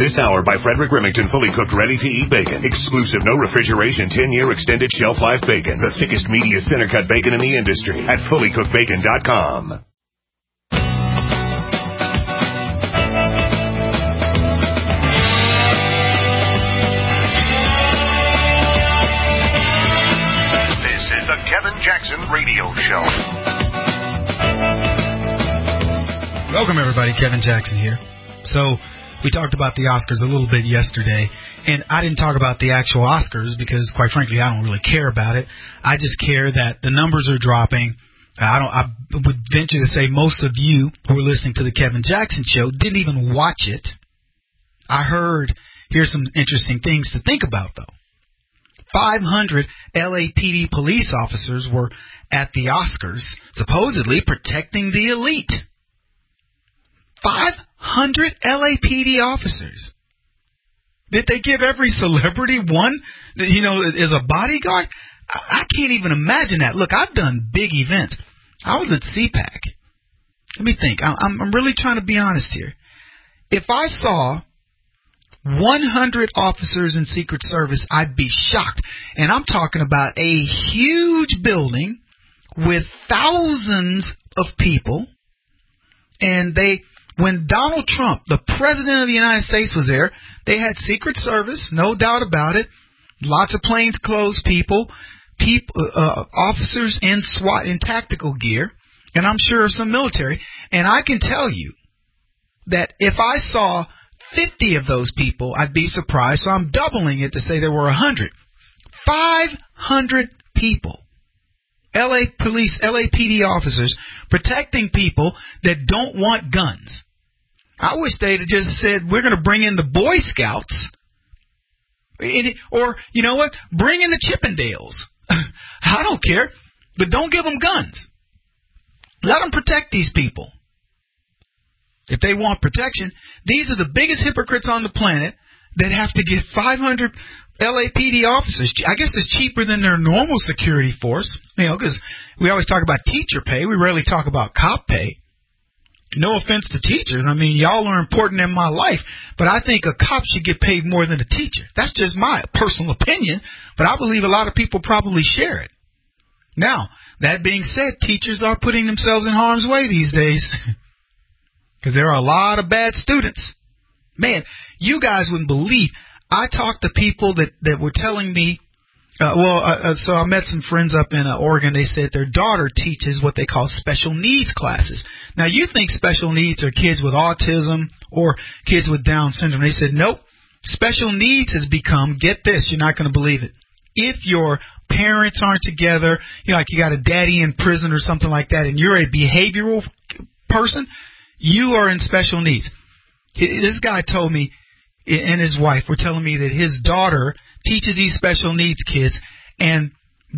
This hour by Frederick Remington, fully cooked, ready-to-eat bacon. Exclusive, no refrigeration, 10-year extended shelf life bacon. The thickest, meatiest, center-cut bacon in the industry at fullycookedbacon.com. This is the Kevin Jackson Radio Show. Welcome, everybody. Kevin Jackson here. So, we talked about the Oscars a little bit yesterday, and I didn't talk about the actual Oscars because, quite frankly, I don't really care about it. I just care that the numbers are dropping. I would venture to say most of you who are listening to the Kevin Jackson Show didn't even watch it. I heard, here's some interesting things to think about, though. 500 LAPD police officers were at the Oscars, supposedly protecting the elite. 500 LAPD officers. Did they give every celebrity one, as a bodyguard? I can't even imagine that. Look, I've done big events. I was at CPAC. Let me think. I'm really trying to be honest here. If I saw 100 officers in Secret Service, I'd be shocked. And I'm talking about a huge building with thousands of people. And when Donald Trump, the President of the United States, was there, they had Secret Service, no doubt about it. Lots of plainclothes people, officers in SWAT, in tactical gear, and I'm sure some military. And I can tell you that if I saw 50 of those people, I'd be surprised. So I'm doubling it to say there were 100. 500 people. LA police, LAPD officers protecting people that don't want guns. I wish they'd have just said, we're going to bring in the Boy Scouts. Or, you know what, bring in the Chippendales. I don't care, but don't give them guns. Let them protect these people. If they want protection, these are the biggest hypocrites on the planet that have to get 500 LAPD officers. I guess it's cheaper than their normal security force, because we always talk about teacher pay. We rarely talk about cop pay. No offense to teachers. I mean, y'all are important in my life, but I think a cop should get paid more than a teacher. That's just my personal opinion, but I believe a lot of people probably share it. Now, that being said, teachers are putting themselves in harm's way these days because there are a lot of bad students. Man, you guys wouldn't believe. I talked to people that were telling me, so I met some friends up in Oregon. They said their daughter teaches what they call special needs classes. Now, you think special needs are kids with autism or kids with Down syndrome. They said, nope. Special needs has become, get this, you're not going to believe it. If your parents aren't together, like you got a daddy in prison or something like that, and you're a behavioral person, you are in special needs. This guy told me, and his wife were telling me that his daughter teaches these special needs kids, and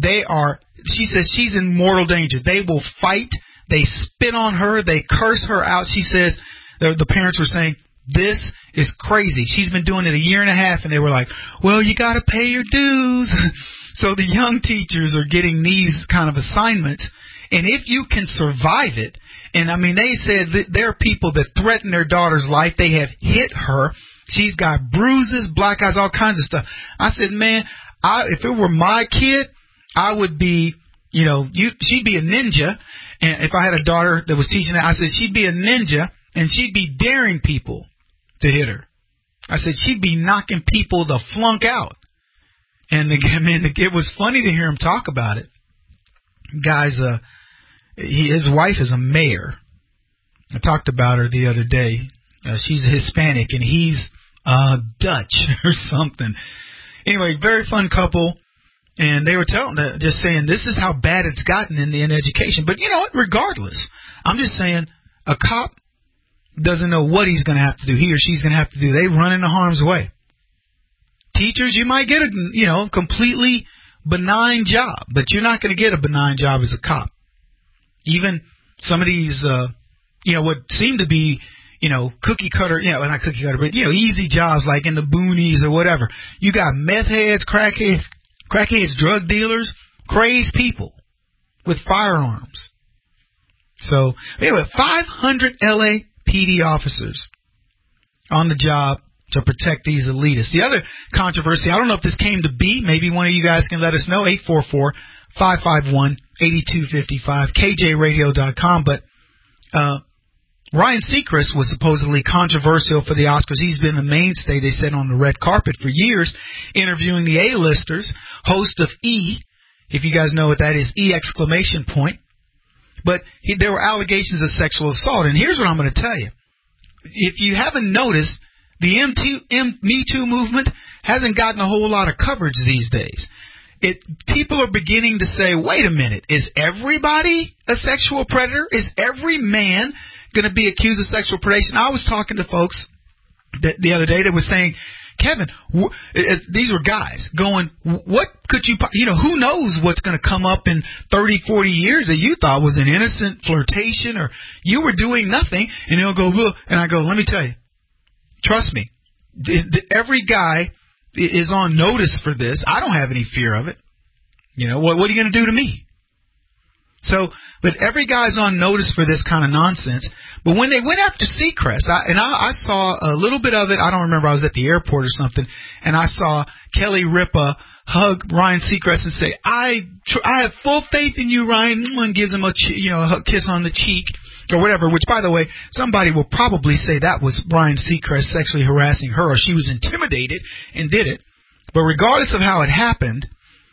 she says she's in mortal danger. They will fight. They spit on her. They curse her out. She says, the parents were saying, this is crazy. She's been doing it a year and a half, and they were like, well, you got to pay your dues. So the young teachers are getting these kind of assignments, and if you can survive it, and I mean, they said that there are people that threaten their daughter's life. They have hit her. She's got bruises, black eyes, all kinds of stuff. I said, man, if it were my kid, I would be, she'd be a ninja. And if I had a daughter that was teaching that, I said she'd be a ninja, and she'd be daring people to hit her. I said she'd be knocking people to flunk out. And it was funny to hear him talk about it. Guys, his wife is a mayor. I talked about her the other day. She's Hispanic, and he's Dutch or something. Anyway, very fun couple. And they were just saying, this is how bad it's gotten in education. But you know what? Regardless, I'm just saying a cop doesn't know what he's going to have to do. He or she's going to have to do. They run into harm's way. Teachers, you might get a completely benign job, but you're not going to get a benign job as a cop. Even some of these, what seem to be, cookie cutter, not cookie cutter, but, easy jobs like in the boonies or whatever. You got meth heads, crackheads, drug dealers, crazed people with firearms. So, anyway, 500 LAPD officers on the job to protect these elitists. The other controversy, I don't know if this came to be. Maybe one of you guys can let us know. 844-551-8255, KJRadio.com. But Ryan Seacrest was supposedly controversial for the Oscars. He's been the mainstay, they said, on the red carpet for years, interviewing the A-listers, host of E, if you guys know what that is, E exclamation point. But there were allegations of sexual assault. And here's what I'm going to tell you. If you haven't noticed, the Me Too movement hasn't gotten a whole lot of coverage these days. People are beginning to say, wait a minute, is everybody a sexual predator? Is every man going to be accused of sexual predation? I was talking to folks the other day that was saying, Kevin, these were guys going, what could you, who knows what's going to come up in 30, 40 years that you thought was an innocent flirtation or you were doing nothing, and they'll go, well, and I go, let me tell you, trust me, every guy is on notice for this. I don't have any fear of it. What are you going to do to me? So, but every guy's on notice for this kind of nonsense. But when they went after Seacrest, I saw a little bit of it. I don't remember. I was at the airport or something, and I saw Kelly Ripa hug Ryan Seacrest and say, I have full faith in you, Ryan, and gives him a kiss on the cheek or whatever, which, by the way, somebody will probably say that was Ryan Seacrest sexually harassing her or she was intimidated and did it. But regardless of how it happened,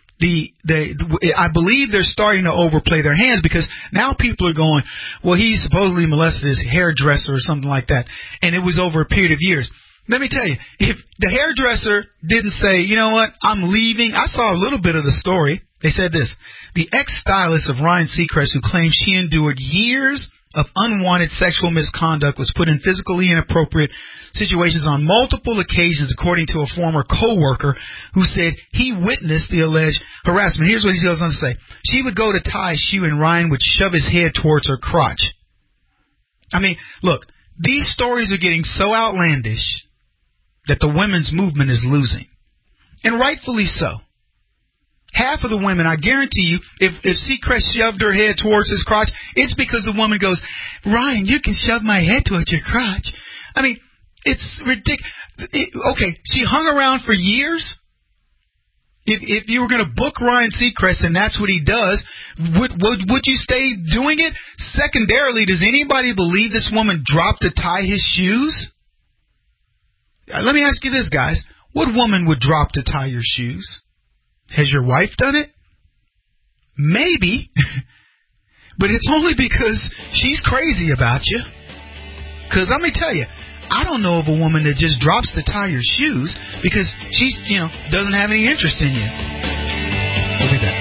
I believe they're starting to overplay their hands because now people are going, well, he supposedly molested his hairdresser or something like that, and it was over a period of years. Let me tell you, if the hairdresser didn't say, you know what, I'm leaving. I saw a little bit of the story. They said this. The ex-stylist of Ryan Seacrest, who claimed she endured years of unwanted sexual misconduct, was put in physically inappropriate situations on multiple occasions, according to a former co-worker who said he witnessed the alleged harassment. Here's what he goes on to say. She would go to tie a shoe and Ryan would shove his head towards her crotch. I mean, look, these stories are getting so outlandish that the women's movement is losing. And rightfully so. Half of the women, I guarantee you, if Seacrest shoved her head towards his crotch, it's because the woman goes, Ryan, you can shove my head towards your crotch. I mean, it's ridiculous. Okay, she hung around for years. If you were going to book Ryan Seacrest and that's what he does, would you stay doing it? Secondarily, does anybody believe this woman dropped to tie his shoes? Let me ask you this, guys. What woman would drop to tie your shoes? Has your wife done it? Maybe. But it's only because she's crazy about you. Because let me tell you, I don't know of a woman that just drops to tie your shoes because she's, doesn't have any interest in you. We'll be back.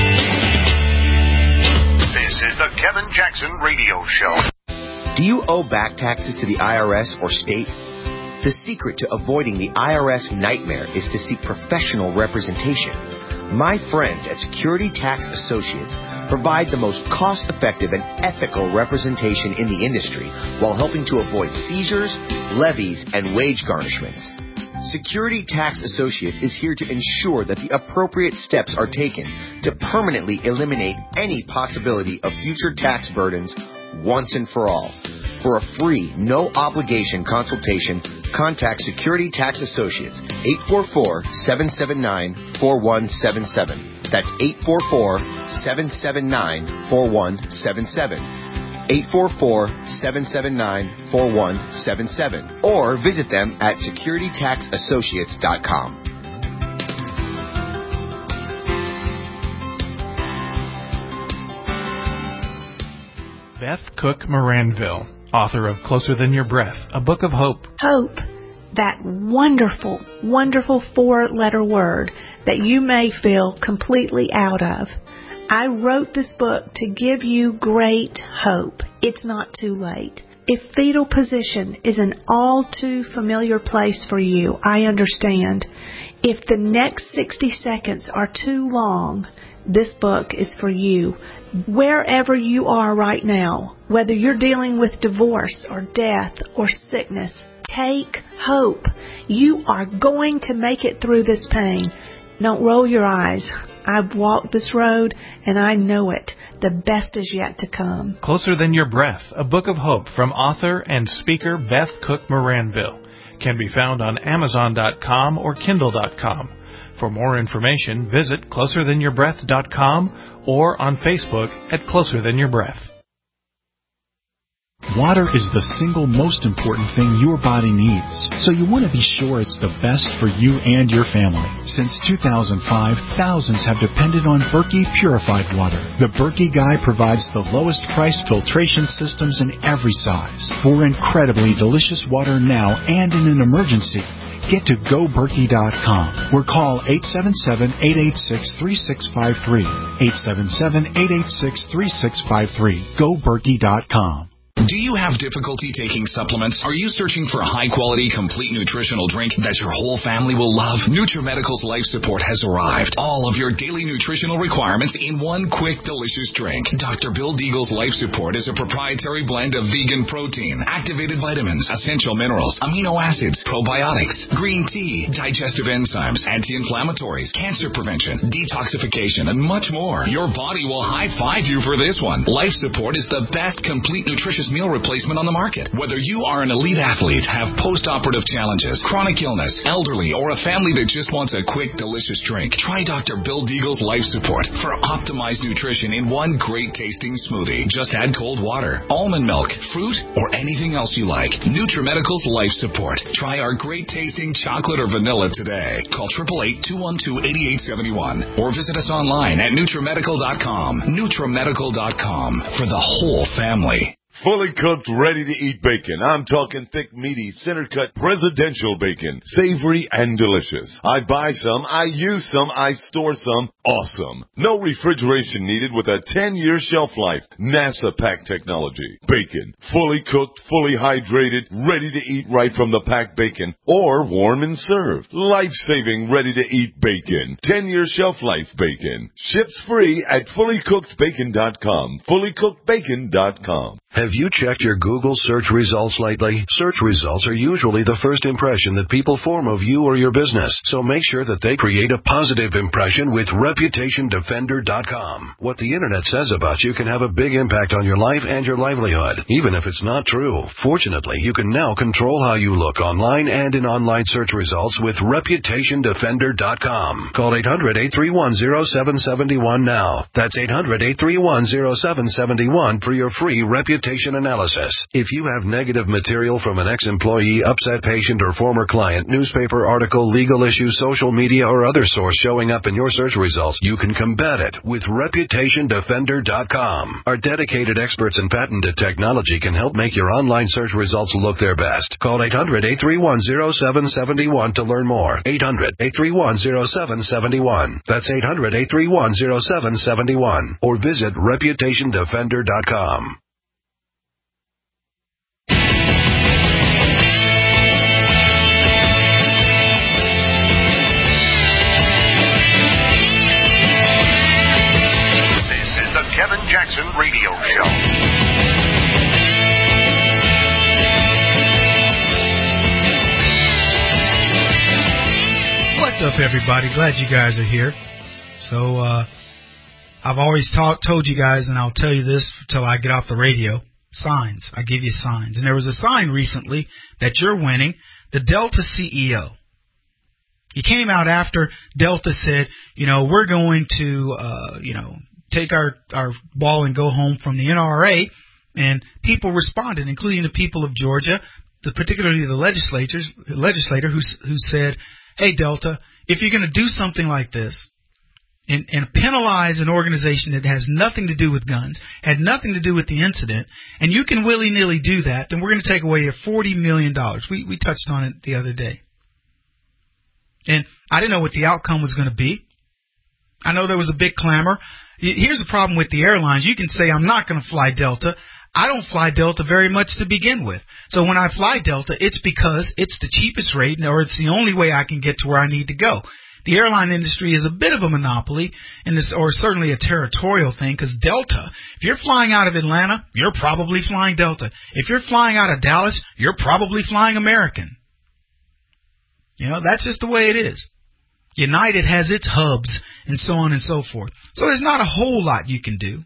This is the Kevin Jackson Radio Show. Do you owe back taxes to the IRS or state? The secret to avoiding the IRS nightmare is to seek professional representation. My friends at Security Tax Associates provide the most cost-effective and ethical representation in the industry while helping to avoid seizures, levies, and wage garnishments. Security Tax Associates is here to ensure that the appropriate steps are taken to permanently eliminate any possibility of future tax burdens once and for all. For a free, no-obligation consultation, contact Security Tax Associates, 844-779-4177. That's 844-779-4177. 844-779-4177. Or visit them at securitytaxassociates.com. Beth Cook Moranville, author of Closer Than Your Breath, a book of hope. Hope, that wonderful, wonderful four-letter word that you may feel completely out of. I wrote this book to give you great hope. It's not too late. If fetal position is an all too familiar place for you, I understand. If the next 60 seconds are too long, this book is for you. Wherever you are right now, whether you're dealing with divorce or death or sickness, take hope. You are going to make it through this pain. Don't roll your eyes. I've walked this road and I know it. The best is yet to come. Closer Than Your Breath, a book of hope from author and speaker Beth Cook Moranville. can be found on Amazon.com or Kindle.com. For more information, visit CloserThanYourBreath.com or on Facebook at Closer Than Your Breath. Water is the single most important thing your body needs, so you want to be sure it's the best for you and your family. Since 2005, thousands have depended on Berkey purified water. The Berkey Guy provides the lowest price filtration systems in every size. For incredibly delicious water now and in an emergency, get to GoBerkey.com or call 877-886-3653. 877-886-3653. GoBerkey.com. Do you have difficulty taking supplements? Are you searching for a high-quality, complete nutritional drink that your whole family will love? NutriMedical's Life Support has arrived. All of your daily nutritional requirements in one quick, delicious drink. Dr. Bill Deagle's Life Support is a proprietary blend of vegan protein, activated vitamins, essential minerals, amino acids, probiotics, green tea, digestive enzymes, anti-inflammatories, cancer prevention, detoxification, and much more. Your body will high-five you for this one. Life Support is the best complete nutritious meal replacement on the market. Whether you are an elite athlete, have post-operative challenges, chronic illness, elderly, or a family that just wants a quick, delicious drink, try Dr. Bill Deagle's Life Support for optimized nutrition in one great-tasting smoothie. Just add cold water, almond milk, fruit, or anything else you like. NutriMedical's Life Support. Try our great-tasting chocolate or vanilla today. Call 888-212-8871 or visit us online at NutriMedical.com. NutriMedical.com for the whole family. Fully cooked, ready-to-eat bacon. I'm talking thick, meaty, center-cut, presidential bacon. Savory and delicious. I buy some, I use some, I store some. Awesome. No refrigeration needed with a 10-year shelf life. NASA pack technology. Bacon. Fully cooked, fully hydrated, ready to eat right from the packed bacon. Or warm and served. Life-saving, ready-to-eat bacon. 10-year shelf life bacon. Ships free at fullycookedbacon.com. Fullycookedbacon.com. Have you checked your Google search results lately? Search results are usually the first impression that people form of you or your business, so make sure that they create a positive impression with ReputationDefender.com. What the Internet says about you can have a big impact on your life and your livelihood, even if it's not true. Fortunately, you can now control how you look online and in online search results with ReputationDefender.com. Call 800-831-0771 now. That's 800-831-0771 for your free reputation analysis. If you have negative material from an ex-employee, upset patient, or former client, newspaper article, legal issue, social media, or other source showing up in your search results, you can combat it with ReputationDefender.com. Our dedicated experts in patented technology can help make your online search results look their best. Call 800-831-0771 to learn more. 800-831-0771. That's 800-831-0771. Or visit ReputationDefender.com. Kevin Jackson Radio Show. What's up, everybody? Glad you guys are here. So, I've always told you guys, and I'll tell you this until I get off the radio, signs. I give you signs. And there was a sign recently that you're winning, the Delta CEO. He came out after Delta said, we're going to, take our ball and go home from the NRA, and people responded, including the people of Georgia, particularly the legislator who said, hey, Delta, if you're going to do something like this and penalize an organization that has nothing to do with guns, had nothing to do with the incident, and you can willy-nilly do that, then we're going to take away your $40 million. We touched on it the other day. And I didn't know what the outcome was going to be. I know there was a big clamor. Here's the problem with the airlines. You can say, I'm not going to fly Delta. I don't fly Delta very much to begin with. So when I fly Delta, it's because it's the cheapest rate, or it's the only way I can get to where I need to go. The airline industry is a bit of a monopoly, in this, or certainly a territorial thing, because Delta, if you're flying out of Atlanta, you're probably flying Delta. If you're flying out of Dallas, you're probably flying American. That's just the way it is. United has its hubs and so on and so forth. So there's not a whole lot you can do.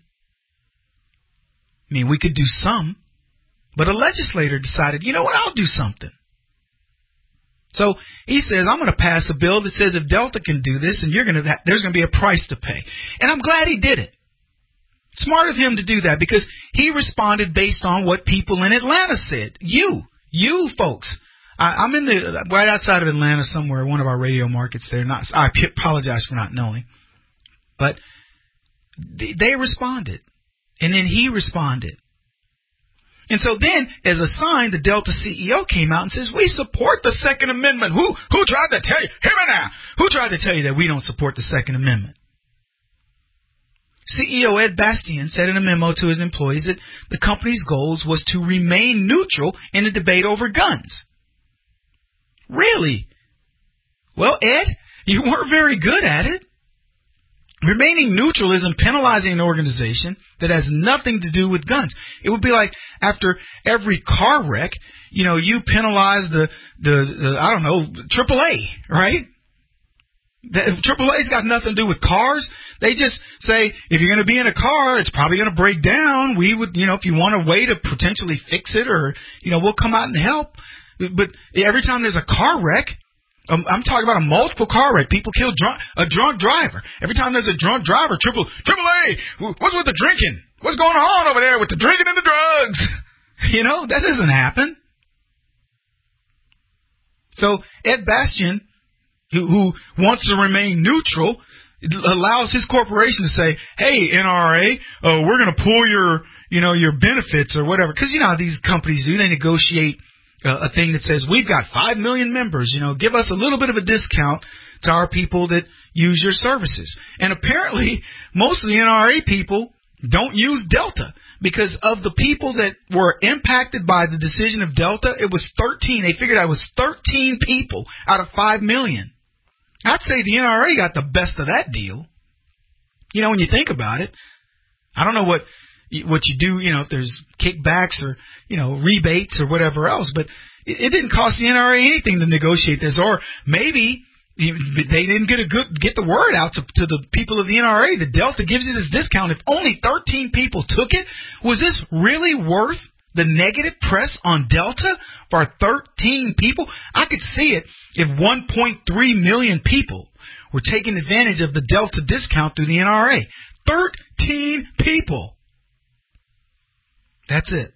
I mean, we could do some, but a legislator decided, you know what, I'll do something. So he says, I'm going to pass a bill that says if Delta can do this, and there's going to be a price to pay. And I'm glad he did it. Smart of him to do that because he responded based on what people in Atlanta said. You folks. I'm right outside of Atlanta somewhere, one of our radio markets there. I apologize for not knowing. But they responded. And then he responded. And so then, as a sign, the Delta CEO came out and says, we support the Second Amendment. Who tried to tell you? Hear me now. Who tried to tell you that we don't support the Second Amendment? CEO Ed Bastian said in a memo to his employees that the company's goals was to remain neutral in the debate over guns. Really? Well, Ed, you weren't very good at it. Remaining neutral isn't penalizing an organization that has nothing to do with guns. It would be like after every car wreck, you penalize the AAA, right? The AAA's got nothing to do with cars. They just say, if you're going to be in a car, it's probably going to break down. We would, if you want a way to potentially fix it or, we'll come out and help. But every time there's a car wreck, I'm talking about a multiple car wreck. People kill a drunk driver. Every time there's a drunk driver, AAA, what's with the drinking? What's going on over there with the drinking and the drugs? That doesn't happen. So Ed Bastian, who wants to remain neutral, allows his corporation to say, hey, NRA, we're going to pull your benefits or whatever. Because how these companies do. They negotiate a thing that says, we've got 5 million members, give us a little bit of a discount to our people that use your services. And apparently, most of the NRA people don't use Delta because of the people that were impacted by the decision of Delta. It was 13. They figured out it was 13 people out of 5 million. I'd say the NRA got the best of that deal. When you think about it, I don't know what you do, if there's kickbacks or, rebates or whatever else, but it didn't cost the NRA anything to negotiate this, or maybe they didn't get the word out to the people of the NRA that Delta gives you this discount. If only 13 people took it, was this really worth the negative press on Delta for 13 people? I could see it if 1.3 million people were taking advantage of the Delta discount through the NRA. 13 people. That's it.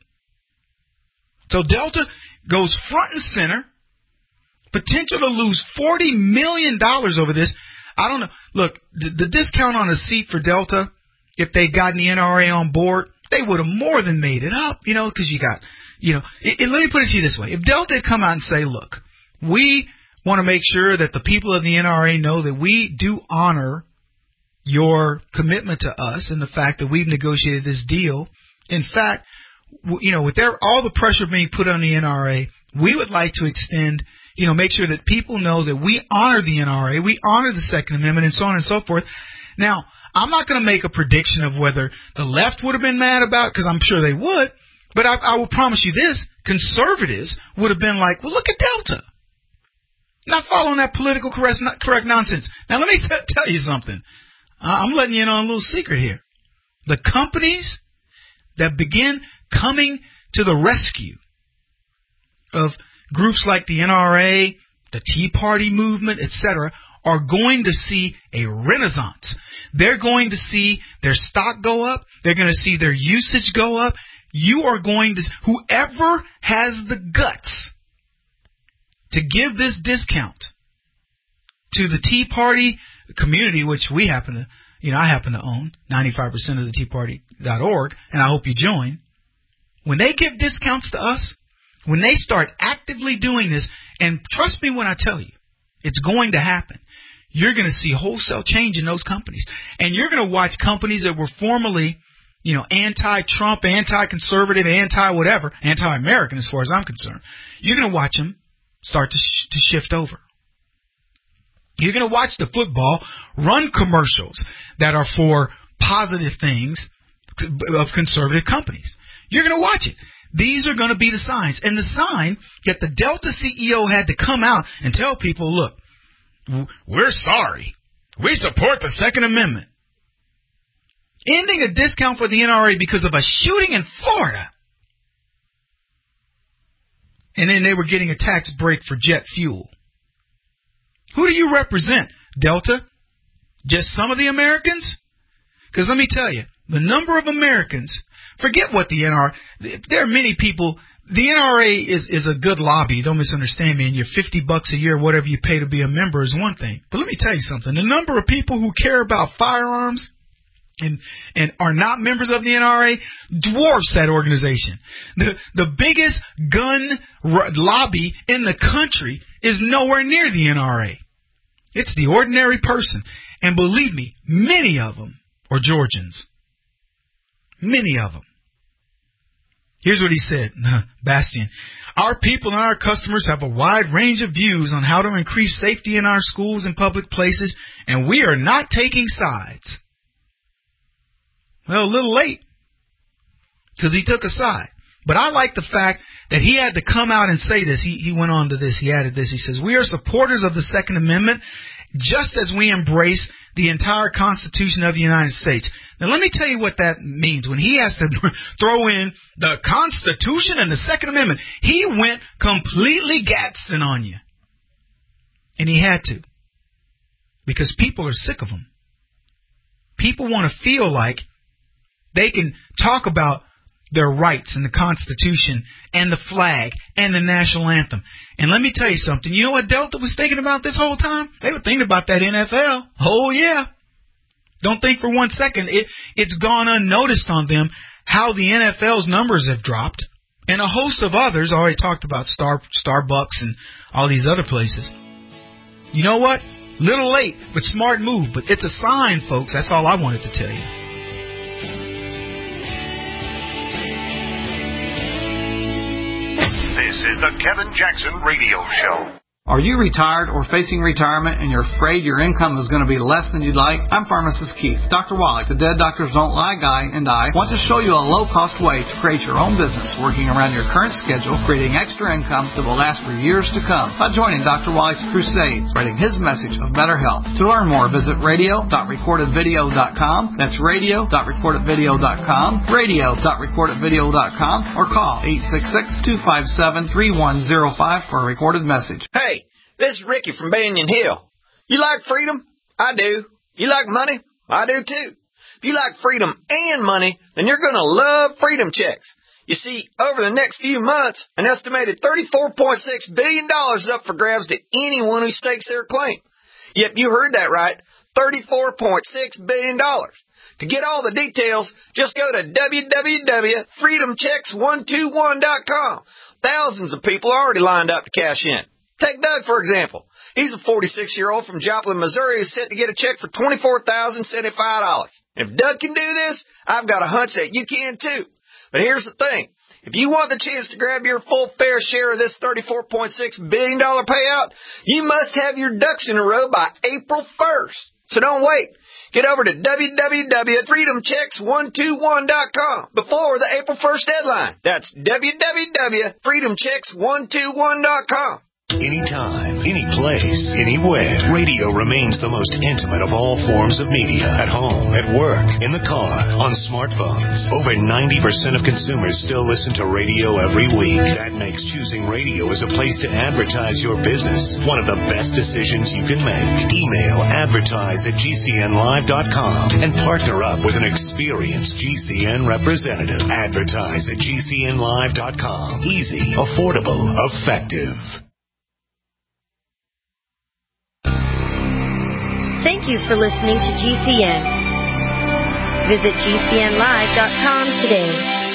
So Delta goes front and center, potential to lose $40 million over this. I don't know. Look, the discount on a seat for Delta, if they'd gotten the NRA on board, they would have more than made it up, because you got, let me put it to you this way. If Delta had come out and say, look, we want to make sure that the people of the NRA know that we do honor your commitment to us and the fact that we've negotiated this deal. In fact, with all the pressure being put on the NRA, we would like to extend, make sure that people know that we honor the NRA, we honor the Second Amendment, and so on and so forth. Now, I'm not going to make a prediction of whether the left would have been mad about it, because I'm sure they would, but I will promise you this, conservatives would have been like, well, look at Delta. Not following that political correct nonsense. Now, let me tell you something. I'm letting you in on a little secret here. The companies that begin coming to the rescue of groups like the NRA, the Tea Party movement, etc., are going to see a renaissance. They're going to see their stock go up. They're going to see their usage go up. You are going to, whoever has the guts to give this discount to the Tea Party community, which we happen to, I happen to own 95% of the teaparty.org, and I hope you join. When they give discounts to us, when they start actively doing this, and trust me when I tell you, it's going to happen, you're going to see wholesale change in those companies. And you're going to watch companies that were formerly, anti-Trump, anti-conservative, anti-whatever, anti-American as far as I'm concerned. You're going to watch them start to shift over. You're going to watch the football run commercials that are for positive things of conservative companies. You're going to watch it. These are going to be the signs. And the sign that the Delta CEO had to come out and tell people, look, we're sorry. We support the Second Amendment. Ending a discount for the NRA because of a shooting in Florida. And then they were getting a tax break for jet fuel. Who do you represent, Delta? Just some of the Americans? Because let me tell you, the number of Americans, forget what the NRA, there are many people, the NRA is a good lobby, don't misunderstand me, and your $50 a year, whatever you pay to be a member is one thing. But let me tell you something, the number of people who care about firearms and are not members of the NRA dwarfs that organization. The biggest gun lobby in the country is nowhere near the NRA. It's the ordinary person. And believe me, many of them are Georgians. Many of them. Here's what he said, Bastian. Our people and our customers have a wide range of views on how to increase safety in our schools and public places, and we are not taking sides. Well, a little late, because he took a side. But I like the fact that he had to come out and say this. He went on to this. He added this. He says, we are supporters of the Second Amendment, just as we embrace the entire Constitution of the United States. Now, let me tell you what that means. When he has to throw in the Constitution and the Second Amendment, he went completely Gadsden on you. And he had to. Because people are sick of him. People want to feel like they can talk about their rights and the Constitution and the flag and the national anthem. And let me tell you something. You know what Delta was thinking about this whole time? They were thinking about that NFL. Oh, yeah. Don't think for one second. It's gone unnoticed on them how the NFL's numbers have dropped. And a host of others. I already talked about Starbucks and all these other places. You know what? Little late, but smart move. But it's a sign, folks. That's all I wanted to tell you. This is the Kevin Jackson Radio Show. Are you retired or facing retirement and you're afraid your income is going to be less than you'd like? I'm Pharmacist Keith. Dr. Wallach, the Dead Doctors Don't Lie guy, and I want to show you a low-cost way to create your own business working around your current schedule, creating extra income that will last for years to come by joining Dr. Wallach's crusade, spreading his message of better health. To learn more, visit radio.recordedvideo.com. That's radio.recordedvideo.com, radio.recordedvideo.com, or call 866-257-3105 for a recorded message. Hey, this is Ricky from Banyan Hill. You like freedom? I do. You like money? I do too. If you like freedom and money, then you're going to love Freedom Checks. You see, over the next few months, an estimated $34.6 billion is up for grabs to anyone who stakes their claim. Yep, you heard that right. $34.6 billion. To get all the details, just go to www.freedomchecks121.com. Thousands of people are already lined up to cash in. Take Doug, for example. He's a 46-year-old from Joplin, Missouri who's set to get a check for $24,075. If Doug can do this, I've got a hunch that you can too. But here's the thing. If you want the chance to grab your full fair share of this $34.6 billion payout, you must have your ducks in a row by April 1st. So don't wait. Get over to www.freedomchecks121.com before the April 1st deadline. That's www.freedomchecks121.com. Anytime, any place, anywhere. Radio remains the most intimate of all forms of media. At home, at work, in the car, on smartphones. Over 90% of consumers still listen to radio every week. That makes choosing radio as a place to advertise your business one of the best decisions you can make. Email advertise@gcnlive.com and partner up with an experienced GCN representative. Advertise@gcnlive.com. Easy, affordable, effective. Thank you for listening to GCN. Visit GCNlive.com today.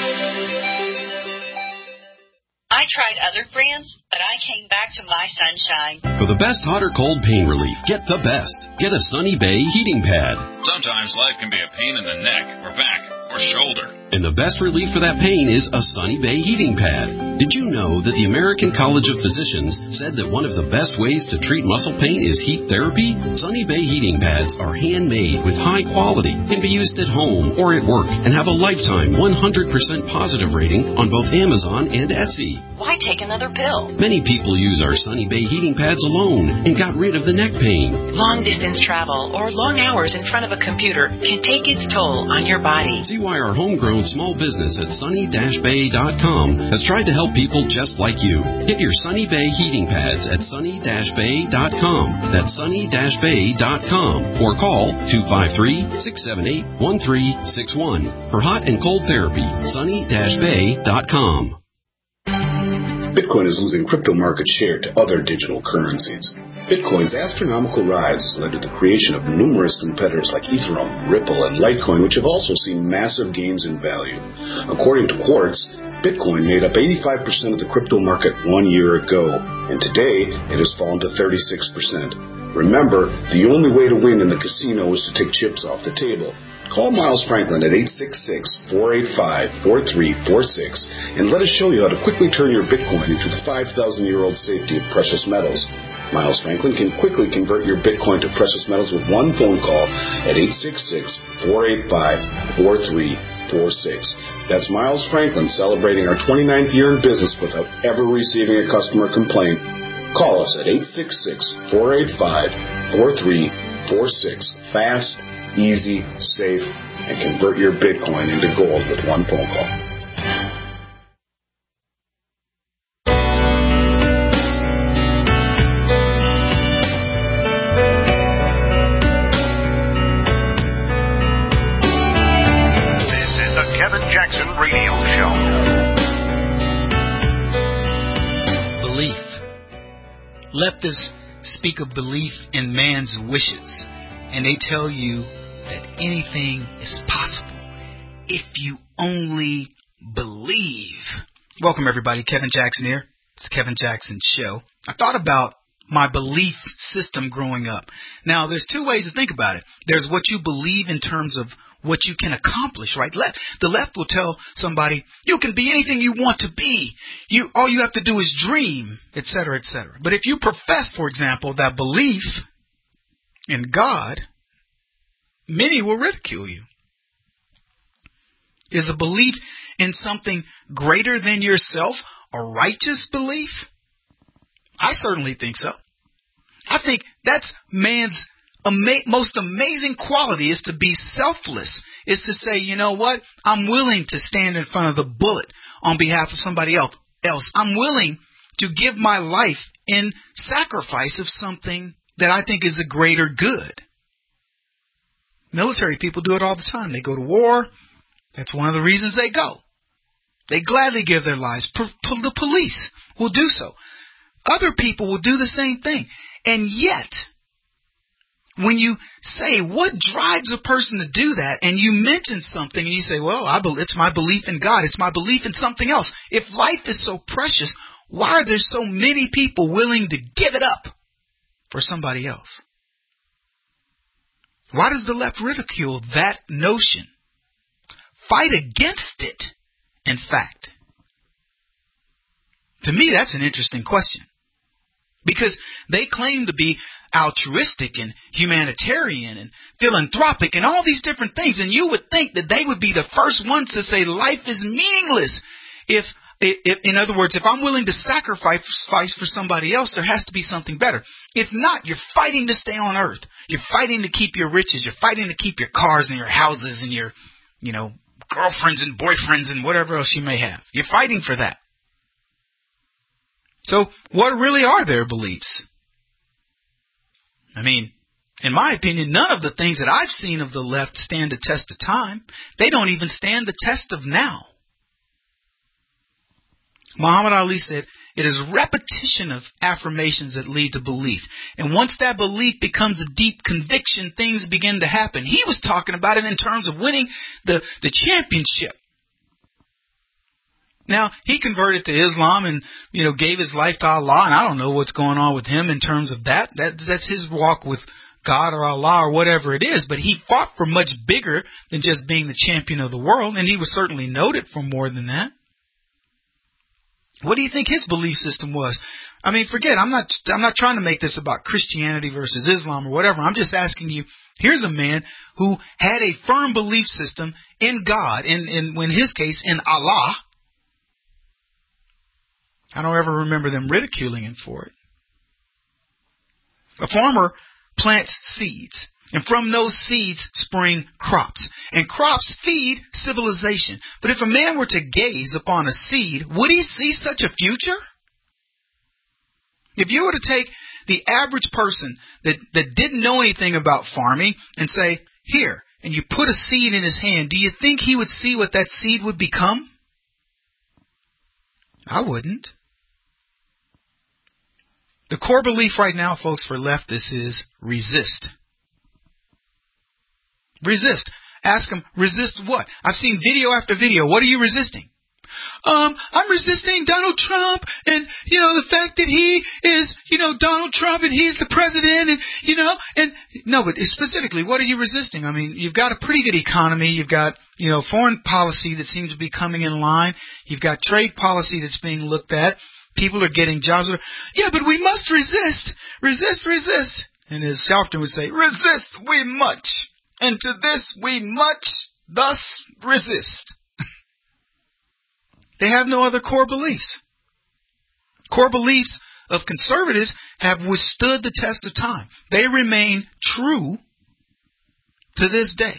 I tried other brands, but I came back to My Sunshine. For the best hot or cold pain relief, get the best. Get a Sunny Bay heating pad. Sometimes life can be a pain in the neck or back or shoulder. And the best relief for that pain is a Sunny Bay heating pad. Did you know that the American College of Physicians said that one of the best ways to treat muscle pain is heat therapy? Sunny Bay heating pads are handmade with high quality, can be used at home or at work, and have a lifetime 100% positive rating on both Amazon and Etsy. Why take another pill? Many people use our Sunny Bay heating pads alone and got rid of the neck pain. Long distance travel or long hours in front of a computer can take its toll on your body. See why our homegrown small business at sunny-bay.com has tried to help help people just like you. Get your Sunny Bay heating pads at sunny-bay.com. That's sunny-bay.com. Or call 253-678-1361. For hot and cold therapy, sunny-bay.com. Bitcoin is losing crypto market share to other digital currencies. Bitcoin's astronomical rise has led to the creation of numerous competitors like Ethereum, Ripple, and Litecoin, which have also seen massive gains in value. According to Quartz, Bitcoin made up 85% of the crypto market 1 year ago, and today it has fallen to 36%. Remember, the only way to win in the casino is to take chips off the table. Call Miles Franklin at 866-485-4346 and let us show you how to quickly turn your Bitcoin into the 5,000-year-old safety of precious metals. Miles Franklin can quickly convert your Bitcoin to precious metals with one phone call at 866-485-4346. That's Miles Franklin celebrating our 29th year in business without ever receiving a customer complaint. Call us at 866-485-4346. Fast, easy, safe, and convert your Bitcoin into gold with one phone call. This is the Kevin Jackson Radio Show. Belief. Leftists speak of belief in man's wishes, and they tell you that anything is possible if you only believe. Welcome, everybody. Kevin Jackson here. It's Kevin Jackson Show. I thought about my belief system growing up. Now, there's two ways to think about it. There's what you believe in terms of what you can accomplish, right? The left will tell somebody, you can be anything you want to be. All you have to do is dream, etc., etc. But if you profess, for example, that belief in God, many will ridicule you. Is a belief in something greater than yourself a righteous belief? I certainly think so. I think that's man's most amazing quality, is to be selfless, is to say, you know what, I'm willing to stand in front of the bullet on behalf of somebody else. I'm willing to give my life in sacrifice of something that I think is a greater good. Military people do it all the time. They go to war. That's one of the reasons they go. They gladly give their lives. The police will do so. Other people will do the same thing. And yet, when you say what drives a person to do that, and you mention something and you say, well, it's my belief in God. It's my belief in something else. If life is so precious, why are there so many people willing to give it up for somebody else? Why does the left ridicule that notion? Fight against it, in fact. To me, that's an interesting question. Because they claim to be altruistic and humanitarian and philanthropic and all these different things. And you would think that they would be the first ones to say life is meaningless. If in other words, if I'm willing to sacrifice for somebody else, there has to be something better. If not, you're fighting to stay on earth. You're fighting to keep your riches. You're fighting to keep your cars and your houses and your, girlfriends and boyfriends and whatever else you may have. You're fighting for that. So what really are their beliefs? I mean, in my opinion, none of the things that I've seen of the left stand the test of time. They don't even stand the test of now. Muhammad Ali said, it is repetition of affirmations that lead to belief. And once that belief becomes a deep conviction, things begin to happen. He was talking about it in terms of winning the championship. Now, he converted to Islam and, gave his life to Allah, and I don't know what's going on with him in terms of that. That's his walk with God or Allah or whatever it is, but he fought for much bigger than just being the champion of the world, and he was certainly noted for more than that. What do you think his belief system was? I mean, forget, I'm not trying to make this about Christianity versus Islam or whatever. I'm just asking you, here's a man who had a firm belief system in God, in his case, in Allah. I don't ever remember them ridiculing him for it. A farmer plants seeds, and from those seeds spring crops. And crops feed civilization. But if a man were to gaze upon a seed, would he see such a future? If you were to take the average person that didn't know anything about farming and say, here, and you put a seed in his hand, do you think he would see what that seed would become? I wouldn't. The core belief right now, folks, for leftists is resist. Resist. Ask them, resist what? I've seen video after video. What are you resisting? I'm resisting Donald Trump and, the fact that he is, Donald Trump and he's the president and, no, but specifically, what are you resisting? I mean, you've got a pretty good economy. You've got, foreign policy that seems to be coming in line. You've got trade policy that's being looked at. People are getting jobs. Yeah, but we must resist. Resist. And as Sharpton would say, resist we much. And to this we much thus resist. They have no other core beliefs. Core beliefs of conservatives have withstood the test of time. They remain true to this day.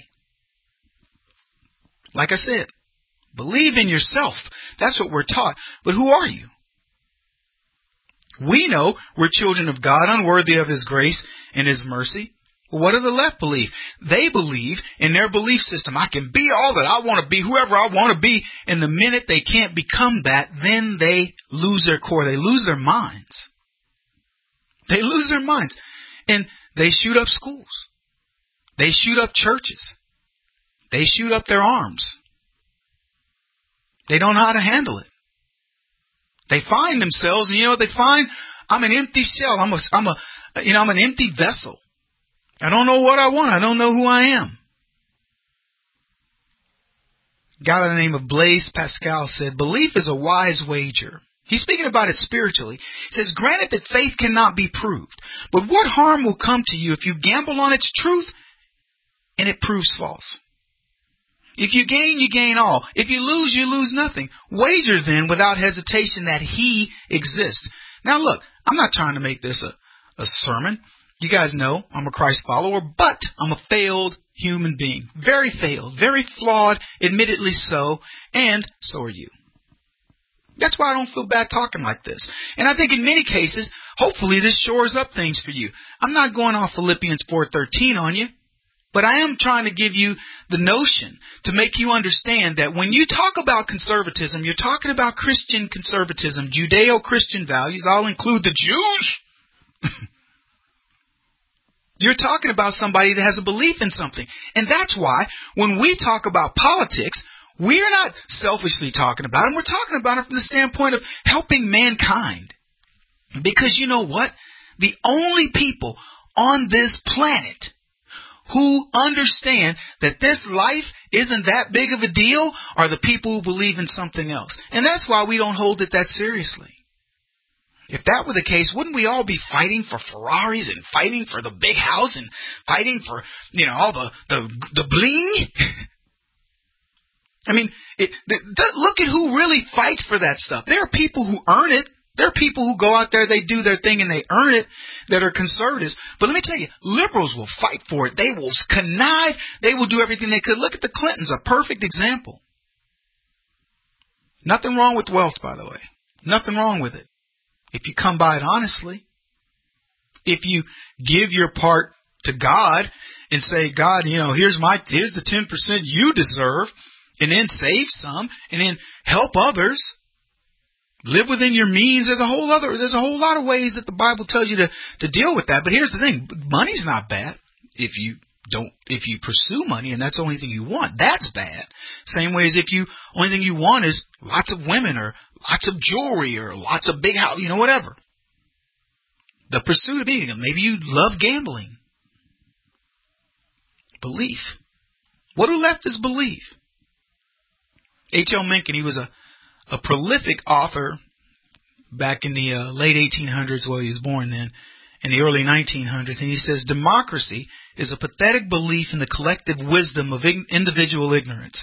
Like I said, believe in yourself. That's what we're taught. But who are you? We know we're children of God, unworthy of His grace and His mercy. What do the left believe? They believe in their belief system. I can be all that I want to be, whoever I want to be. And the minute they can't become that, then they lose their core. They lose their minds. They lose their minds. And they shoot up schools. They shoot up churches. They shoot up their arms. They don't know how to handle it. They find themselves, and they find, I'm an empty shell. I'm an empty vessel. I don't know what I want. I don't know who I am. A guy by the name of Blaise Pascal said, belief is a wise wager. He's speaking about it spiritually. He says, granted that faith cannot be proved, but what harm will come to you if you gamble on its truth and it proves false? If you gain, you gain all. If you lose nothing. Wager then without hesitation that He exists. Now look, I'm not trying to make this a sermon. You guys know I'm a Christ follower, but I'm a failed human being. Very failed, very flawed, admittedly so, and so are you. That's why I don't feel bad talking like this. And I think in many cases, hopefully this shores up things for you. I'm not going off Philippians 4:13 on you, but I am trying to give you the notion to make you understand that when you talk about conservatism, you're talking about Christian conservatism, Judeo-Christian values. I'll include the Jews. You're talking about somebody that has a belief in something. And that's why when we talk about politics, we're not selfishly talking about it. We're talking about it from the standpoint of helping mankind. Because you know what? The only people on this planet who understand that this life isn't that big of a deal are the people who believe in something else. And that's why we don't hold it that seriously. If that were the case, wouldn't we all be fighting for Ferraris and fighting for the big house and fighting for, all the bling? I mean, look at who really fights for that stuff. There are people who earn it. There are people who go out there, they do their thing and they earn it that are conservatives. But let me tell you, liberals will fight for it. They will connive. They will do everything they could. Look at the Clintons, a perfect example. Nothing wrong with wealth, by the way. Nothing wrong with it. If you come by it honestly, if you give your part to God and say, God, here's the 10% you deserve, and then save some, and then help others, live within your means. There's a whole lot of ways that the Bible tells you to deal with that. But here's the thing: money's not bad if you pursue money and that's the only thing you want. That's bad. Same way as if only thing you want is lots of women or lots of jewelry or lots of big house, whatever. The pursuit of eating. Maybe you love gambling. Belief. What do leftists believe? H.L. Mencken, he was a prolific author back in the late 1800s. Well, he was born then. In the early 1900s, and he says, democracy is a pathetic belief in the collective wisdom of individual ignorance.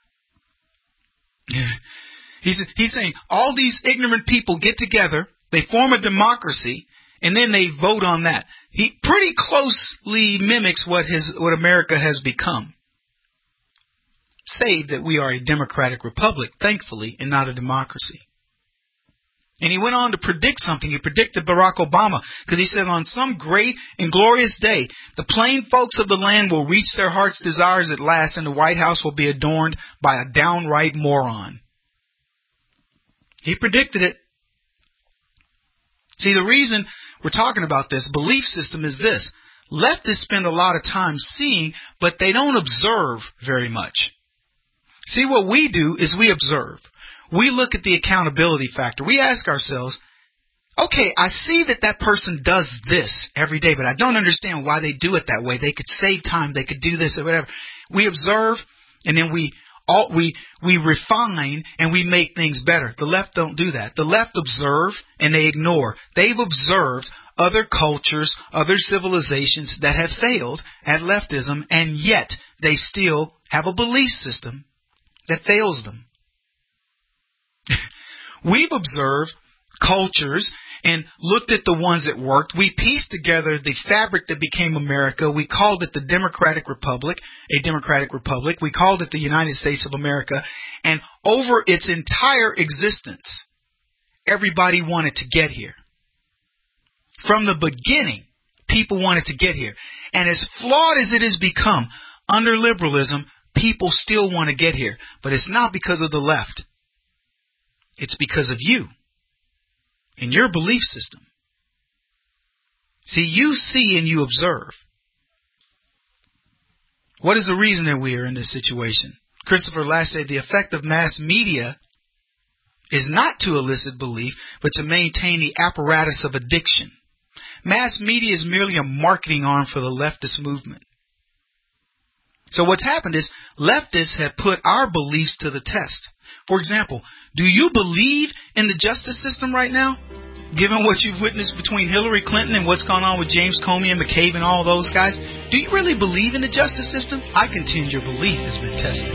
He's saying all these ignorant people get together, they form a democracy, and then they vote on that. He pretty closely mimics what America has become. saved that we are a democratic republic, thankfully, and not a democracy. And he went on to predict something. He predicted Barack Obama because he said, on some great and glorious day, the plain folks of the land will reach their heart's desires at last, and the White House will be adorned by a downright moron. He predicted it. See, the reason we're talking about this belief system is this. Leftists spend a lot of time seeing, but they don't observe very much. See, what we do is we observe. We look at the accountability factor. We ask ourselves, okay, I see that person does this every day, but I don't understand why they do it that way. They could save time. They could do this or whatever. We observe, and then we refine, and we make things better. The left don't do that. The left observe, and they ignore. They've observed other cultures, other civilizations that have failed at leftism, and yet they still have a belief system that fails them. We've observed cultures and looked at the ones that worked. We pieced together the fabric that became America. We called it the Democratic Republic, a democratic republic. We called it the United States of America. And over its entire existence, everybody wanted to get here. From the beginning, people wanted to get here. And as flawed as it has become under liberalism, people still want to get here. But it's not because of the left. It's because of you and your belief system. See, you see and you observe. What is the reason that we are in this situation? Christopher Lasch said the effect of mass media is not to elicit belief, but to maintain the apparatus of addiction. Mass media is merely a marketing arm for the leftist movement. So what's happened is leftists have put our beliefs to the test. For example, do you believe in the justice system right now? Given what you've witnessed between Hillary Clinton and what's gone on with James Comey and McCabe and all those guys, do you really believe in the justice system? I contend your belief has been tested.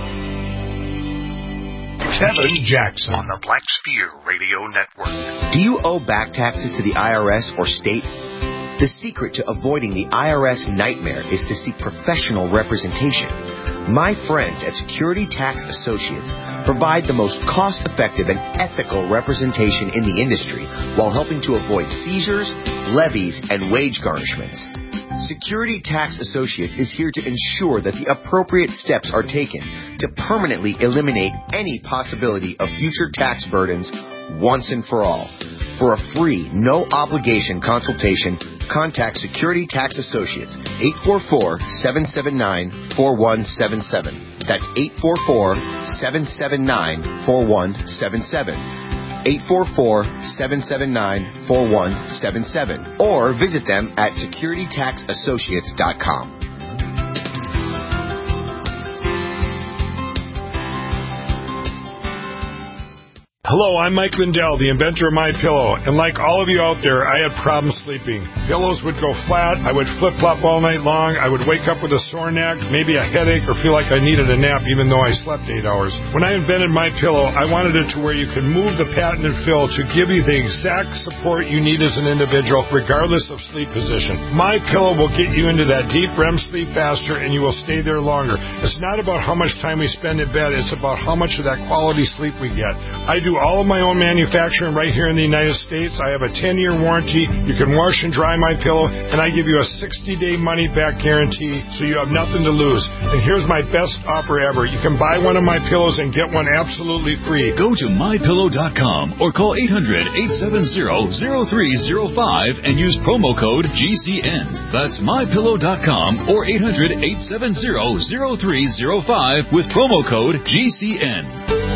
Kevin Jackson on the Black Spear Radio Network. Do you owe back taxes to the IRS or state? The secret to avoiding the IRS nightmare is to seek professional representation. My friends at Security Tax Associates provide the most cost-effective and ethical representation in the industry while helping to avoid seizures, levies, and wage garnishments. Security Tax Associates is here to ensure that the appropriate steps are taken to permanently eliminate any possibility of future tax burdens once and for all. For a free, no-obligation consultation, contact Security Tax Associates, 844-779-4177. That's 844-779-4177. 844-779-4177. Or visit them at securitytaxassociates.com. Hello, I'm Mike Lindell, the inventor of MyPillow, and like all of you out there, I had problems sleeping. Pillows would go flat, I would flip-flop all night long, I would wake up with a sore neck, maybe a headache, or feel like I needed a nap even though I slept 8 hours. When I invented MyPillow, I wanted it to where you could move the patented fill to give you the exact support you need as an individual, regardless of sleep position. MyPillow will get you into that deep REM sleep faster, and you will stay there longer. It's not about how much time we spend in bed, it's about how much of that quality sleep we get. I do all of my own manufacturing right here in the United States. I have a 10-year warranty. You can wash and dry my pillow, and I give you a 60-day money-back guarantee, so you have nothing to lose. And here's my best offer ever. You can buy one of my pillows and get one absolutely free. Go to mypillow.com or call 800-870-0305 and use promo code GCN. That's mypillow.com or 800-870-0305 with promo code GCN.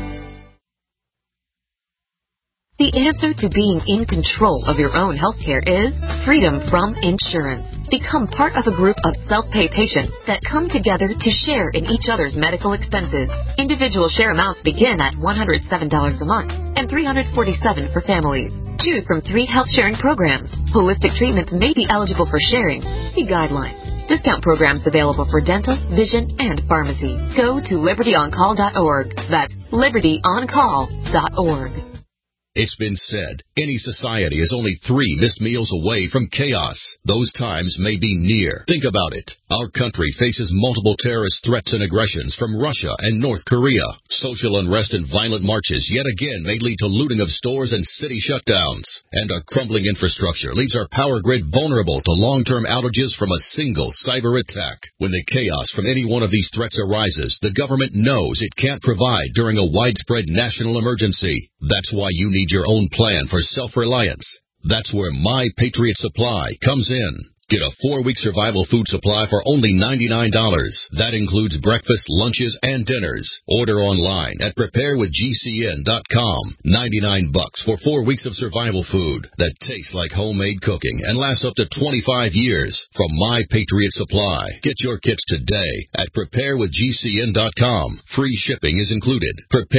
The answer to being in control of your own healthcare is freedom from insurance. Become part of a group of self-pay patients that come together to share in each other's medical expenses. Individual share amounts begin at $107 a month and $347 for families. Choose from 3 health-sharing programs. Holistic treatments may be eligible for sharing. See guidelines. Discount programs available for dental, vision, and pharmacy. Go to libertyoncall.org. That's libertyoncall.org. It's been said, any society is only 3 missed meals away from chaos. Those times may be near. Think about it. Our country faces multiple terrorist threats and aggressions from Russia and North Korea. Social unrest and violent marches yet again may lead to looting of stores and city shutdowns. And our crumbling infrastructure leaves our power grid vulnerable to long-term outages from a single cyber attack. When the chaos from any one of these threats arises, the government knows it can't provide during a widespread national emergency. That's why you need your own plan for self-reliance. That's where My Patriot Supply comes in. Get a 4-week survival food supply for only $99. That includes breakfast, lunches, and dinners. Order online at preparewithgcn.com. $99 for 4 weeks of survival food that tastes like homemade cooking and lasts up to 25 years from My Patriot Supply. Get your kits today at preparewithgcn.com. Free shipping is included.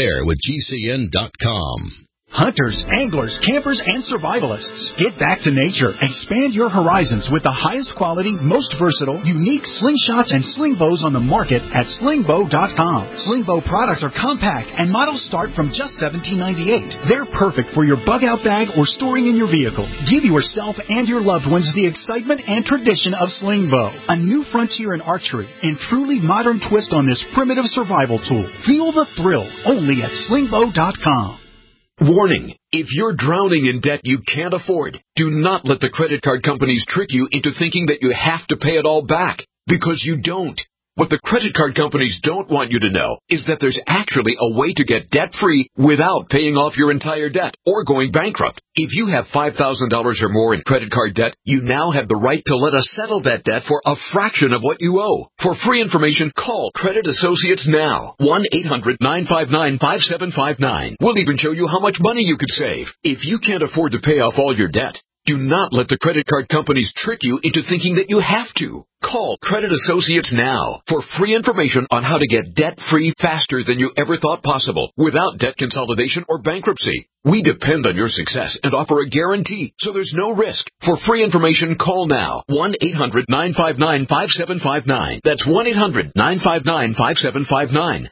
Preparewithgcn.com. Hunters, anglers, campers, and survivalists. Get back to nature. Expand your horizons with the highest quality, most versatile, unique slingshots and sling bows on the market at slingbow.com. Slingbow products are compact and models start from just $17.98. They're perfect for your bug out bag or storing in your vehicle. Give yourself and your loved ones the excitement and tradition of Slingbow, a new frontier in archery and truly modern twist on this primitive survival tool. Feel the thrill only at slingbow.com. Warning, if you're drowning in debt you can't afford, do not let the credit card companies trick you into thinking that you have to pay it all back, because you don't. What the credit card companies don't want you to know is that there's actually a way to get debt-free without paying off your entire debt or going bankrupt. If you have $5,000 or more in credit card debt, you now have the right to let us settle that debt for a fraction of what you owe. For free information, call Credit Associates now. 1-800-959-5759. We'll even show you how much money you could save. If you can't afford to pay off all your debt, do not let the credit card companies trick you into thinking that you have to. Call Credit Associates now for free information on how to get debt-free faster than you ever thought possible without debt consolidation or bankruptcy. We depend on your success and offer a guarantee, so there's no risk. For free information, call now. 1-800-959-5759. That's 1-800-959-5759.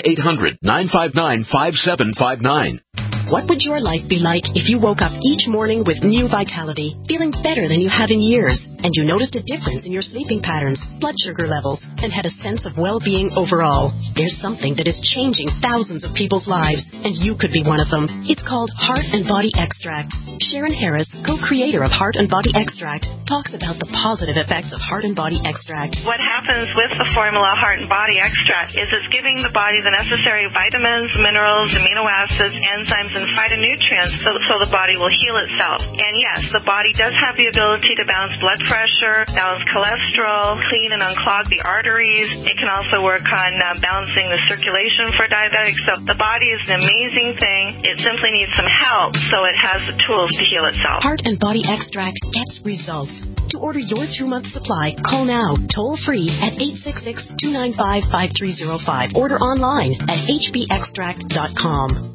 1-800-959-5759. What would your life be like if you woke up each morning with new vitality, feeling better than you have in years, and you noticed a difference in your sleeping patterns, blood sugar levels, and had a sense of well-being overall? There's something that is changing thousands of people's lives, and you could be one of them. It's called Heart and Body Extract. Sharon Harris, co-creator of Heart and Body Extract, talks about the positive effects of Heart and Body Extract. What happens with the formula Heart and Body Extract is it's giving the body the necessary vitamins, minerals, amino acids, enzymes, and phytonutrients so the body will heal itself. And yes, the body does have the ability to balance blood pressure, balance cholesterol, clean and unclog the arteries. It can also work on balancing the circulation for diabetics. So the body is an amazing thing. It simply needs some help so it has the tools to heal itself. Heart and Body Extract gets results. To order your 2-month supply, call now, toll free at 866-295-5305. Order online at hbextract.com.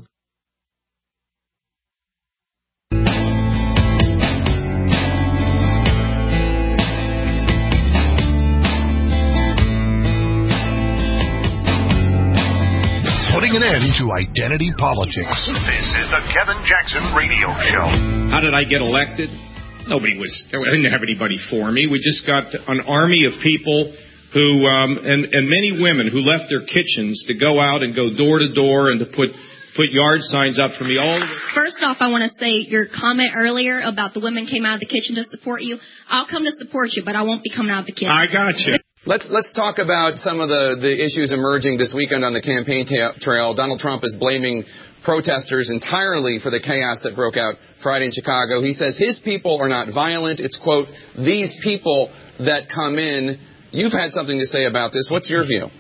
Putting an end to identity politics. This is the Kevin Jackson Radio Show. How did I get elected? I didn't have anybody for me. We just got an army of people who, and many women who left their kitchens to go out and go door to door and to put yard signs up for me all over. First off, I want to say your comment earlier about the women came out of the kitchen to support you. I'll come to support you, but I won't be coming out of the kitchen. I got you. Let's talk about some of the issues emerging this weekend on the campaign trail. Donald Trump is blaming protesters entirely for the chaos that broke out Friday in Chicago. He says his people are not violent. It's, quote, these people that come in. You've had something to say about this. What's your view?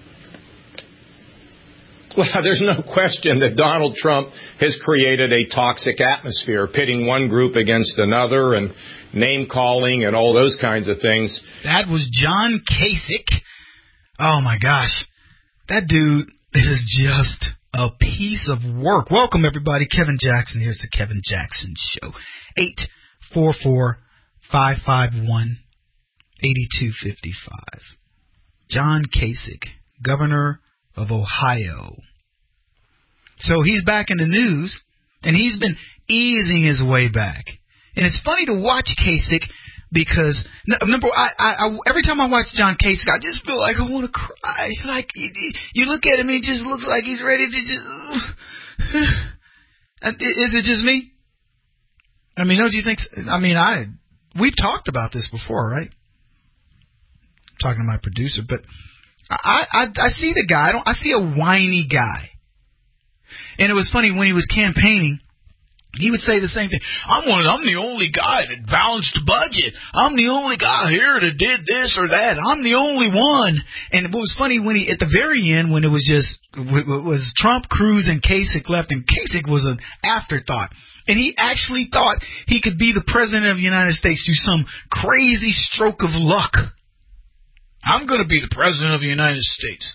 Well, there's no question that Donald Trump has created a toxic atmosphere, pitting one group against another and name-calling and all those kinds of things. That was John Kasich. Oh, my gosh. That dude is just a piece of work. Welcome, everybody. Kevin Jackson here. It's the Kevin Jackson Show. 844-551-8255. John Kasich, Governor of Ohio. So he's back in the news, and he's been easing his way back. And it's funny to watch Kasich because, remember, I every time I watch John Kasich, I just feel like I want to cry. Like, you look at him, he just looks like he's ready to just... Is it just me? I mean, don't you think... we've talked about this before, right? I'm talking to my producer, but I see the guy. I see a whiny guy. And it was funny when he was campaigning, he would say the same thing. I'm the only guy that balanced the budget. I'm the only guy here that did this or that. I'm the only one. And it was funny when at the very end, when it was Trump, Cruz, and Kasich left, and Kasich was an afterthought. And he actually thought he could be the president of the United States through some crazy stroke of luck. I'm going to be the president of the United States.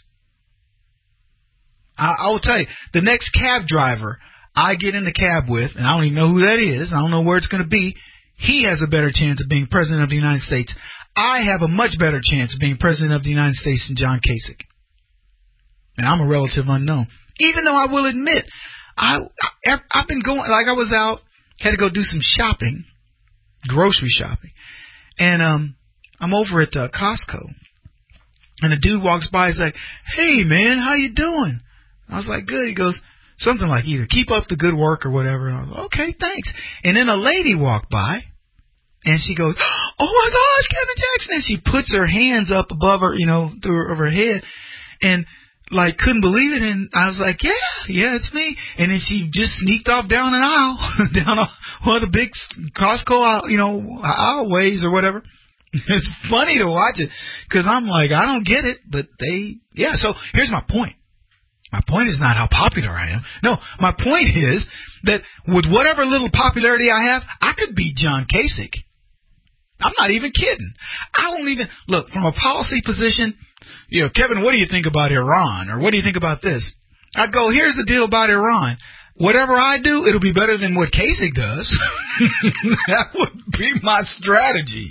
I will tell you, the next cab driver I get in the cab with, and I don't even know who that is, I don't know where it's going to be, he has a better chance of being president of the United States. I have a much better chance of being president of the United States than John Kasich. And I'm a relative unknown. Even though I will admit, I've been going, like I was out, had to go do some shopping, grocery shopping, and I'm over at Costco, and a dude walks by, he's like, "Hey man, how you doing?" I was like, "Good." He goes, something like either keep up the good work or whatever. And I was like, "Okay, thanks." And then a lady walked by, and she goes, "Oh my gosh, Kevin Jackson!" And she puts her hands up above her, through her head, and like couldn't believe it. And I was like, "Yeah, it's me." And then she just sneaked off down an aisle, down one of the big Costco, aisleways or whatever. It's funny to watch it because I'm like, I don't get it, but So here's my point. My point is not how popular I am. No, my point is that with whatever little popularity I have, I could beat John Kasich. I'm not even kidding. I won't even look from a policy position. Kevin, what do you think about Iran? Or what do you think about this? I'd go, here's the deal about Iran. Whatever I do, it'll be better than what Kasich does. That would be my strategy.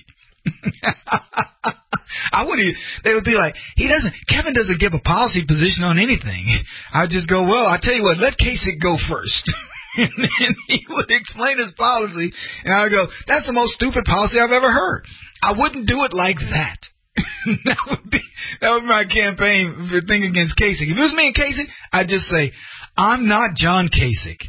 They would be like, Kevin doesn't give a policy position on anything. I'd just go, well, I tell you what, let Kasich go first. And then he would explain his policy, and I would go, that's the most stupid policy I've ever heard. I wouldn't do it like that. That would be my campaign thing against Kasich. If it was me and Kasich, I'd just say, I'm not John Kasich.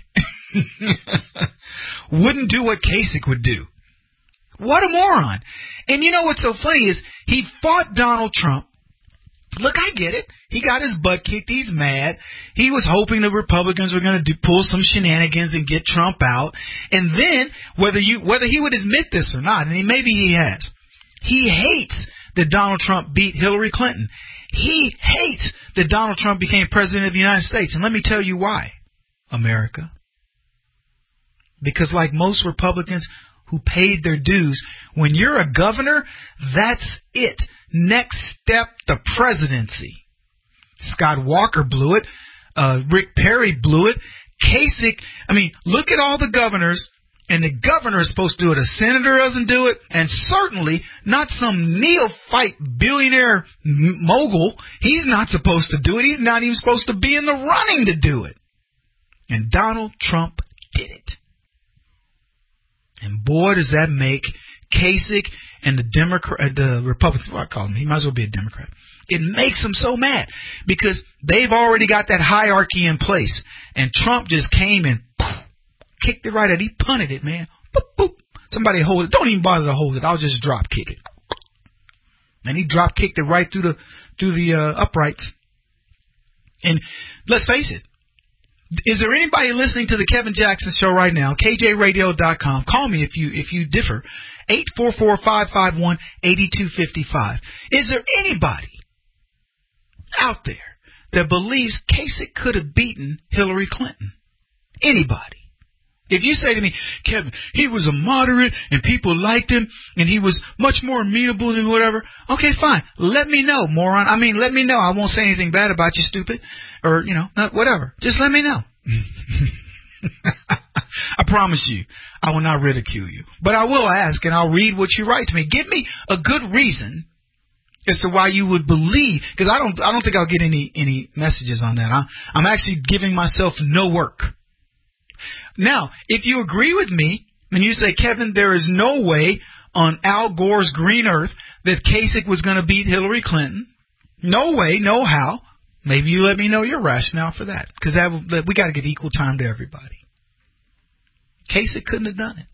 Wouldn't do what Kasich would do. What a moron. And you know what's so funny is he fought Donald Trump. Look, I get it. He got his butt kicked. He's mad. He was hoping the Republicans were going to pull some shenanigans and get Trump out. And then, whether he would admit this or not, and maybe he has, he hates that Donald Trump beat Hillary Clinton. He hates that Donald Trump became president of the United States. And let me tell you why, America. Because like most Republicans who paid their dues, when you're a governor, that's it. Next step, the presidency. Scott Walker blew it. Rick Perry blew it. Kasich, look at all the governors, and the governor is supposed to do it. A senator doesn't do it, and certainly not some neophyte billionaire mogul. He's not supposed to do it. He's not even supposed to be in the running to do it. And Donald Trump did it. And boy, does that make Kasich and the Republicans, I call him, he might as well be a Democrat. It makes them so mad because they've already got that hierarchy in place. And Trump just came and kicked it right out. He punted it, man. Boop, boop. Somebody hold it. Don't even bother to hold it. I'll just drop kick it. And he drop kicked it right through the uprights. And let's face it. Is there anybody listening to the Kevin Jackson Show right now? KJRadio.com. Call me if you differ. 844-551-8255. Is there anybody out there that believes Kasich could have beaten Hillary Clinton? Anybody? If you say to me, Kevin, he was a moderate and people liked him and he was much more amenable than whatever, okay, fine. Let me know, moron. Let me know. I won't say anything bad about you, stupid. Or, not whatever. Just let me know. I promise you, I will not ridicule you. But I will ask and I'll read what you write to me. Give me a good reason as to why you would believe, because I don't think I'll get any messages on that. I'm actually giving myself no work. Now, if you agree with me and you say, Kevin, there is no way on Al Gore's green earth that Kasich was going to beat Hillary Clinton, no way, no how, maybe you let me know your rationale for that, because we got to get equal time to everybody. Kasich couldn't have done it.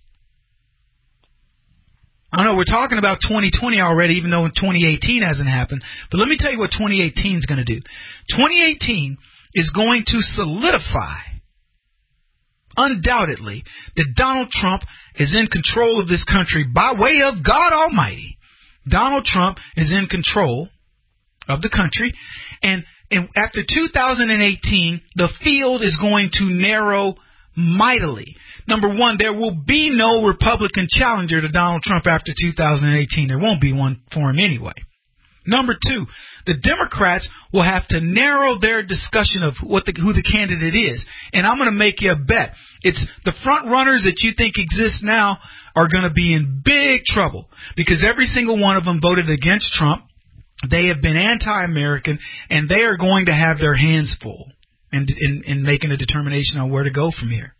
I know we're talking about 2020 already, even though 2018 hasn't happened. But let me tell you what 2018 is going to do. 2018 is going to solidify, undoubtedly, that Donald Trump is in control of this country by way of God Almighty. Donald Trump is in control of the country. And after 2018, the field is going to narrow mightily. Number one, there will be no Republican challenger to Donald Trump after 2018. There won't be one for him anyway. Number two, the Democrats will have to narrow their discussion of who the candidate is. And I'm going to make you a bet. It's the front runners that you think exist now are going to be in big trouble because every single one of them voted against Trump. They have been anti-American, and they are going to have their hands full in making a determination on where to go from here.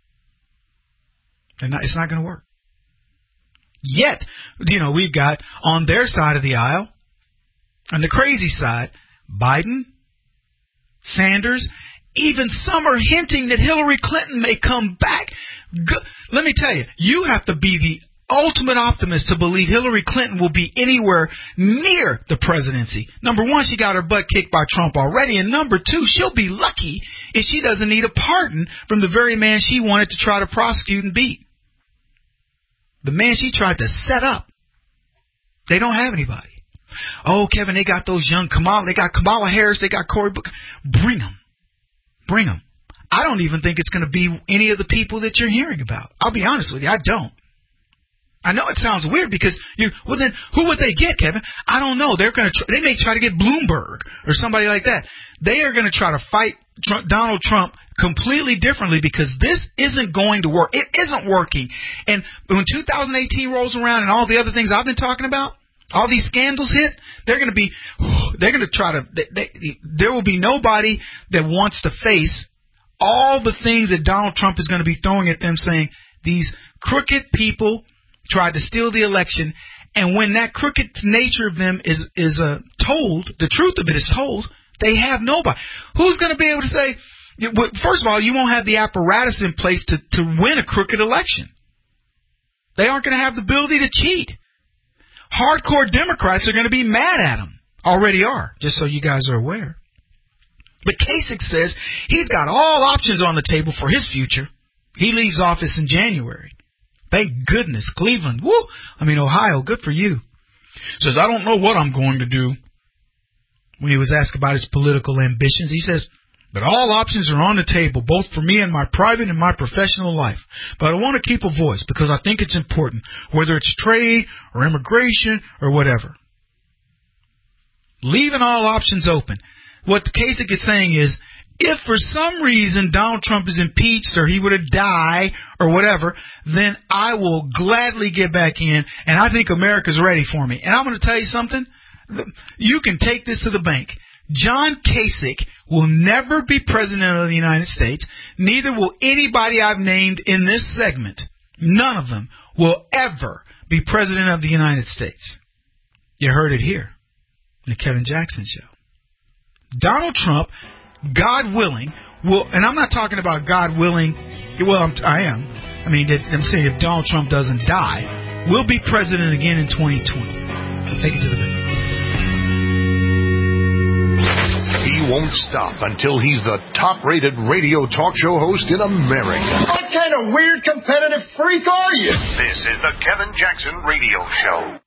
And it's not going to work. Yet, we've got on their side of the aisle, on the crazy side, Biden, Sanders, even some are hinting that Hillary Clinton may come back. Let me tell you, you have to be the ultimate optimist to believe Hillary Clinton will be anywhere near the presidency. Number one, she got her butt kicked by Trump already. And number two, she'll be lucky if she doesn't need a pardon from the very man she wanted to try to prosecute and beat. The man she tried to set up. They don't have anybody. Oh, Kevin, they got those young Kamala. They got Kamala Harris. They got Cory Booker. Bring them. Bring them. I don't even think it's going to be any of the people that you're hearing about. I'll be honest with you. I don't. I know it sounds weird because well then who would they get, Kevin? I don't know. They may try to get Bloomberg or somebody like that. They are going to try to fight Donald Trump completely differently because this isn't going to work. It isn't working. And when 2018 rolls around and all the other things I've been talking about, all these scandals hit, they're going to try to, there will be nobody that wants to face all the things that Donald Trump is going to be throwing at them, saying these crooked people tried to steal the election, and when that crooked nature of them is told, the truth of it is told, they have nobody. Who's going to be able to say, first of all, you won't have the apparatus in place to win a crooked election. They aren't going to have the ability to cheat. Hardcore Democrats are going to be mad at them. Already are, just so you guys are aware. But Kasich says he's got all options on the table for his future. He leaves office in January. Thank goodness. Cleveland. Woo! Ohio. Good for you. Says, I don't know what I'm going to do. When he was asked about his political ambitions, he says, but all options are on the table, both for me and my private and my professional life. But I want to keep a voice because I think it's important, whether it's trade or immigration or whatever. Leaving all options open. What Kasich is saying is, if for some reason Donald Trump is impeached or he were to die or whatever, then I will gladly get back in, and I think America's ready for me. And I'm going to tell you something. You can take this to the bank. John Kasich will never be president of the United States. Neither will anybody I've named in this segment. None of them will ever be president of the United States. You heard it here in the Kevin Jackson Show. Donald Trump, God willing, will, and I'm not talking about God willing, well, I am. I'm saying if Donald Trump doesn't die, will be president again in 2020. Take it to the bank. He won't stop until he's the top-rated radio talk show host in America. What kind of weird competitive freak are you? This is the Kevin Jackson Radio Show.